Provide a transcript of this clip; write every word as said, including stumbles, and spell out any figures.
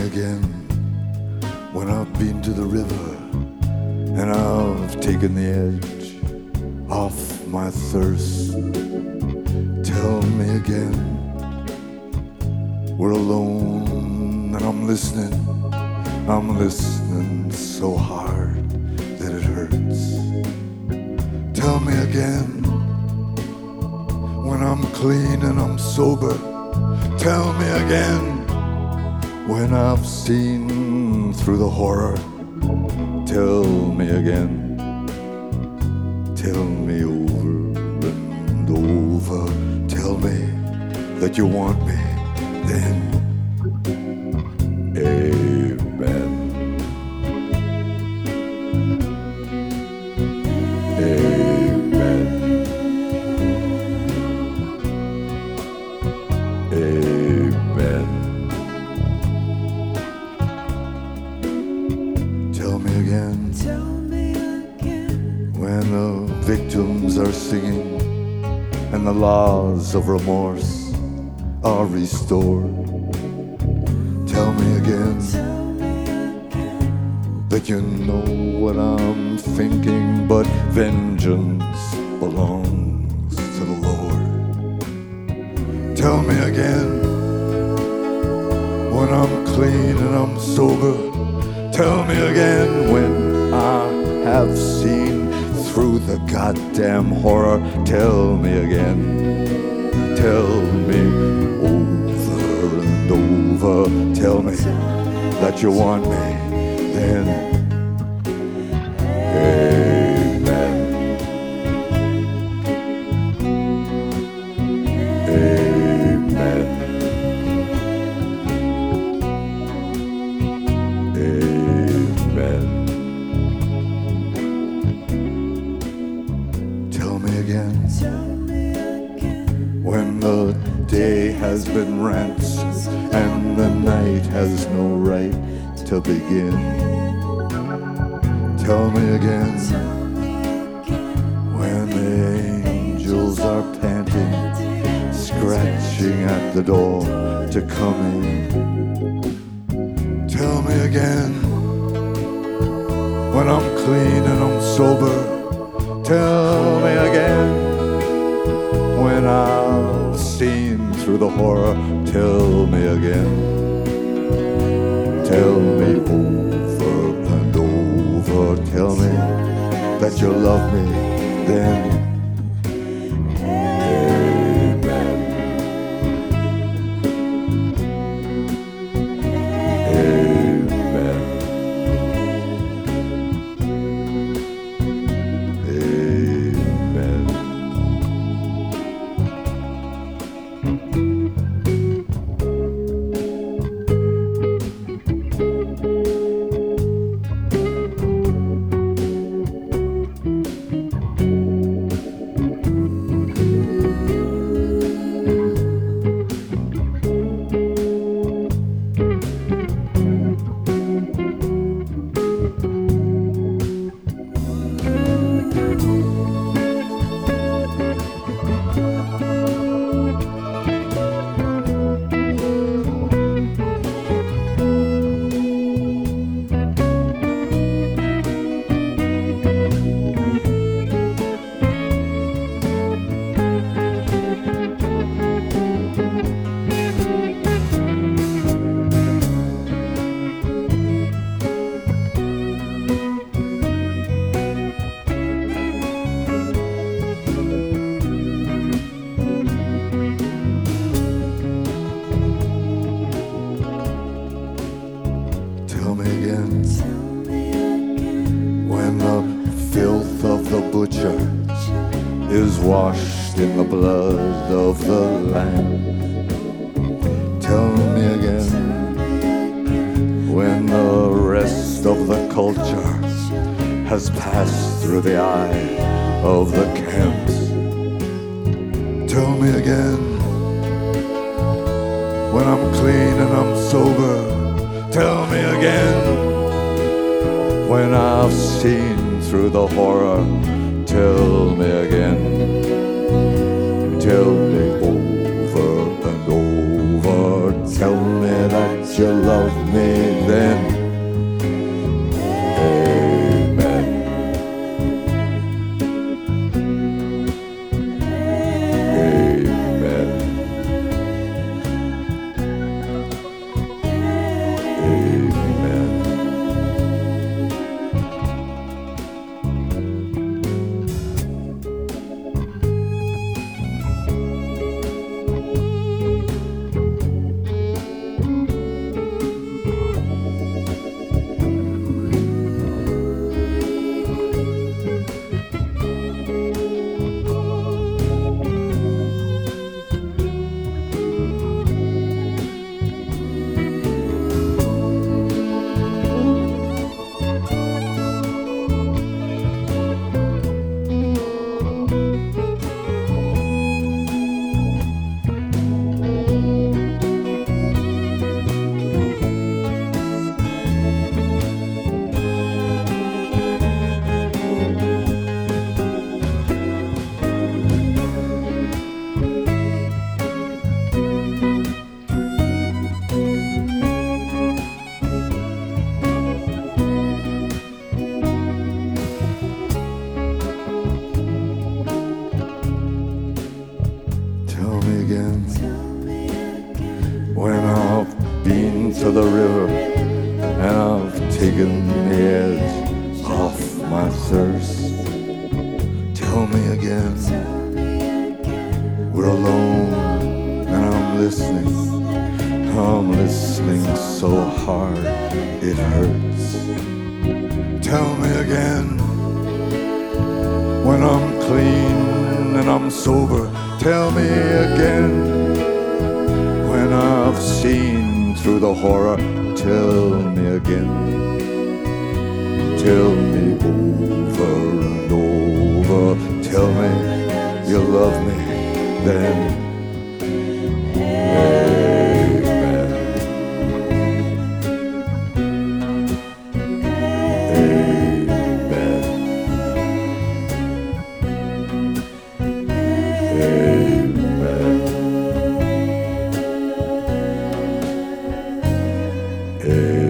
again when I've been to the river and I've taken the edge off my thirst. Tell me again, we're alone and I'm listening, I'm listening so hard that it hurts. Tell me again, when I'm clean and I'm sober. Tell me again, when I've seen through the horror. Tell me again, tell me over and over. Tell me that you want me, then amen. Amen. Amen. Tell me again, Tell me again, when the victims are singing and the laws of remorse are restored. Tell me again, tell me again, that you know what I'm thinking, but vengeance belongs to the Lord. Tell me again, when I'm clean and I'm sober. Tell me again, when I have seen through the goddamn horror. Tell me again, tell me over and over. Tell me that you want me, then amen. Amen. Amen. Tell me again, tell me again, when the day has been ransomed and the night has no right to begin. Tell me again, tell me again, when the angels are panting, scratching at the door to come in. Tell me again, when I'm clean and I'm sober. Tell me again, when I've seen through the horror. Tell me again, tell me over and over. Tell me that you love me, then amen. Amen. Amen. Tell me again, tell me again, when the filth of the butcher is washed in the blood of the Lamb. Tell me again, when the rest of the culture has passed through the eye of the camps. Tell me again, when I'm clean and I'm sober. Tell me again, when I've seen through the horror. Tell me again, tell me over and over. Tell me that you love me, then amen. Amen. Amen. Tell me again when I've been to the river and I've taken the edge off my thirst. Tell me again, we're alone and I'm listening. I'm listening so hard it hurts. Tell me again when I'm clean and I'm sober. Tell me again when I've seen through the horror. Tell me again. Tell me over and over. Tell me you love me then. Amen. Amen. Amen.